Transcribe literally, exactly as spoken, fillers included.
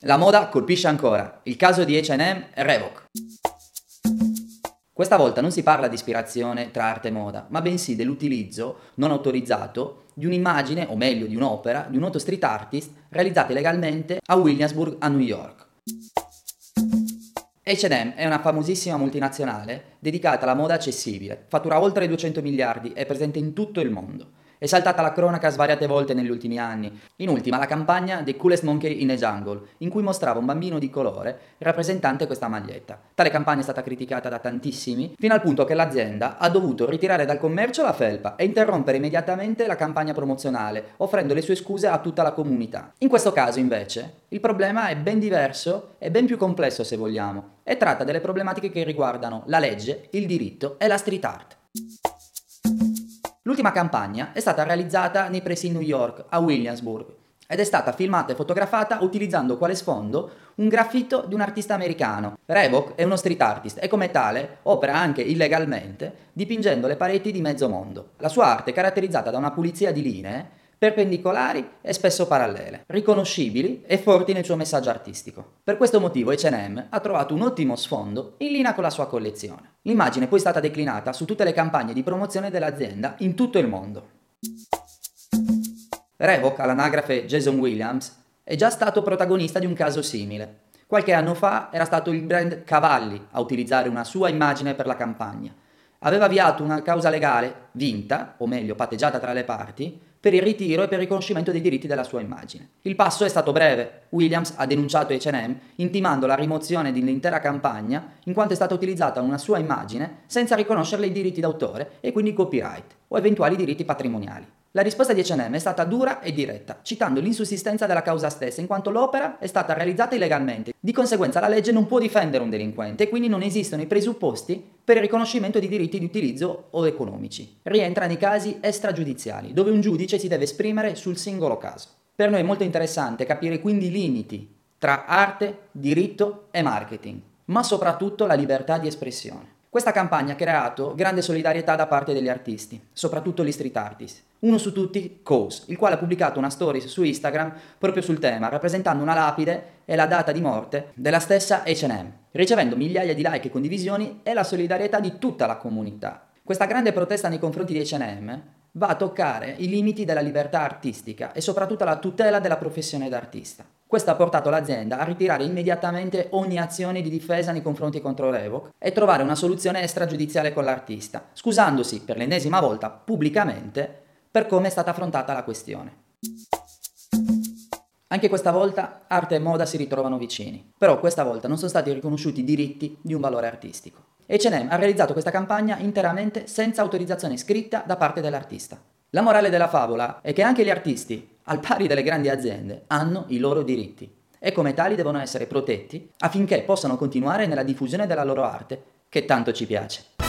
La moda colpisce ancora, il caso di H and M e Reebok. Questa volta non si parla di ispirazione tra arte e moda, ma bensì dell'utilizzo non autorizzato di un'immagine, o meglio di un'opera, di un noto street artist realizzata illegalmente a Williamsburg a New York. H and M è una famosissima multinazionale dedicata alla moda accessibile, fattura oltre duecento miliardi e è presente in tutto il mondo. È saltata alla cronaca svariate volte negli ultimi anni, in ultima la campagna The Coolest Monkey in a Jungle, in cui mostrava un bambino di colore rappresentante questa maglietta. Tale campagna è stata criticata da tantissimi, fino al punto che l'azienda ha dovuto ritirare dal commercio la felpa e interrompere immediatamente la campagna promozionale, offrendo le sue scuse a tutta la comunità. In questo caso, invece, il problema è ben diverso e ben più complesso, se vogliamo, e tratta delle problematiche che riguardano la legge, il diritto e la street art. L'ultima campagna è stata realizzata nei pressi di New York, a Williamsburg, ed è stata filmata e fotografata utilizzando quale sfondo un graffito di un artista americano. Reebok è uno street artist e come tale opera anche illegalmente dipingendo le pareti di mezzo mondo. La sua arte è caratterizzata da una pulizia di linee perpendicolari e spesso parallele, riconoscibili e forti nel suo messaggio artistico. Per questo motivo H and M ha trovato un ottimo sfondo in linea con la sua collezione. L'immagine è poi stata declinata su tutte le campagne di promozione dell'azienda in tutto il mondo. Reebok, all'anagrafe Jason Williams, è già stato protagonista di un caso simile. Qualche anno fa era stato il brand Cavalli a utilizzare una sua immagine per la campagna. Aveva avviato una causa legale, vinta, o meglio patteggiata tra le parti, per il ritiro e per il riconoscimento dei diritti della sua immagine. Il passo è stato breve. Williams ha denunciato H and M intimando la rimozione dell'intera campagna in quanto è stata utilizzata una sua immagine senza riconoscerle i diritti d'autore e quindi copyright o eventuali diritti patrimoniali. La risposta di H and M è stata dura e diretta, citando l'insussistenza della causa stessa, in quanto l'opera è stata realizzata illegalmente. Di conseguenza la legge non può difendere un delinquente e quindi non esistono i presupposti per il riconoscimento di diritti di utilizzo o economici. Rientra nei casi extragiudiziali, dove un giudice si deve esprimere sul singolo caso. Per noi è molto interessante capire quindi i limiti tra arte, diritto e marketing, ma soprattutto la libertà di espressione. Questa campagna ha creato grande solidarietà da parte degli artisti, soprattutto gli street artist. Uno su tutti, Cause, il quale ha pubblicato una story su Instagram proprio sul tema, rappresentando una lapide e la data di morte della stessa H and M, ricevendo migliaia di like e condivisioni e la solidarietà di tutta la comunità. Questa grande protesta nei confronti di H and M va a toccare i limiti della libertà artistica e soprattutto la tutela della professione d'artista. Questo ha portato l'azienda a ritirare immediatamente ogni azione di difesa nei confronti contro Reebok e trovare una soluzione extragiudiziale con l'artista, scusandosi per l'ennesima volta pubblicamente per come è stata affrontata la questione. Anche questa volta arte e moda si ritrovano vicini, però questa volta non sono stati riconosciuti i diritti di un valore artistico. H and M ha realizzato questa campagna interamente senza autorizzazione scritta da parte dell'artista. La morale della favola è che anche gli artisti, al pari delle grandi aziende, hanno i loro diritti e come tali devono essere protetti affinché possano continuare nella diffusione della loro arte, che tanto ci piace.